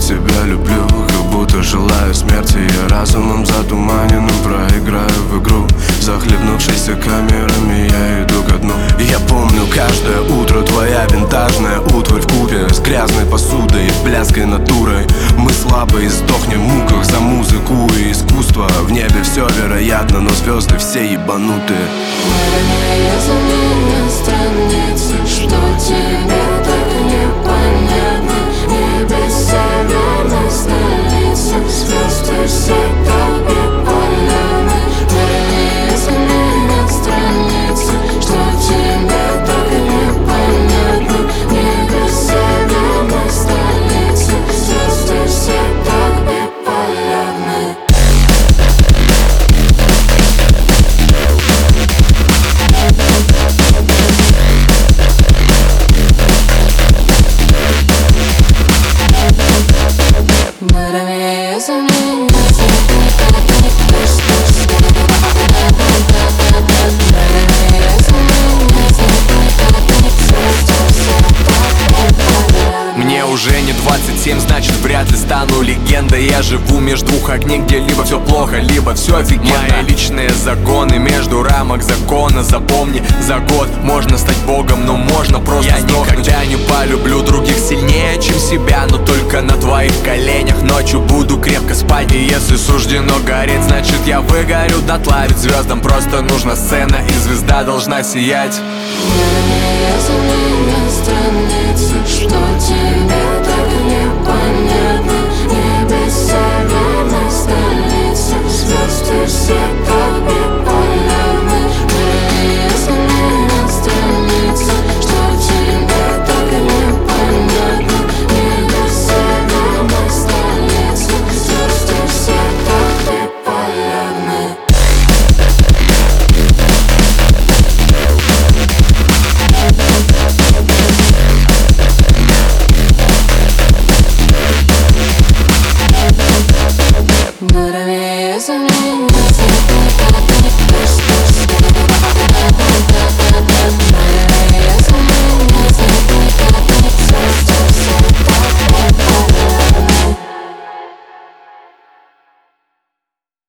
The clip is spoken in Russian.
тебя люблю, как будто желаю смерти. Я разумом затуманенным проиграю в игру. Захлебнувшись камерами, я иду ко дну. Я помню каждое утро, твоя винтажная утварь вкупе с грязной посудой и блядской натурой. Мы слабо издохнем в муках за музыку и искусство. В небе все вероятно, но звезды все ебанутые. Страницы, что тебе так непонятно. Небе северной столицы, звезды все так биполярны. Вернее, заменят страницы, что тебе так непонятно. Небе северной столицы, звезды все так биполярны. Мне уже не 27, значит вряд ли стану легендой. Я живу между двух огней, где либо все плохо, либо все офигенно. Мои личные загоны между рамок закона. Запомни, за год можно стать богом, но можно просто сдохнуть. Я никогда не полюблю других сильнее, чем себя, но только на твоих коленях. Ночью буду крепко спать, и если суждено гореть, значит я выгорю дотла. Ведь звездам просто нужна сцена, и звезда должна сиять. Страницы, что тебе так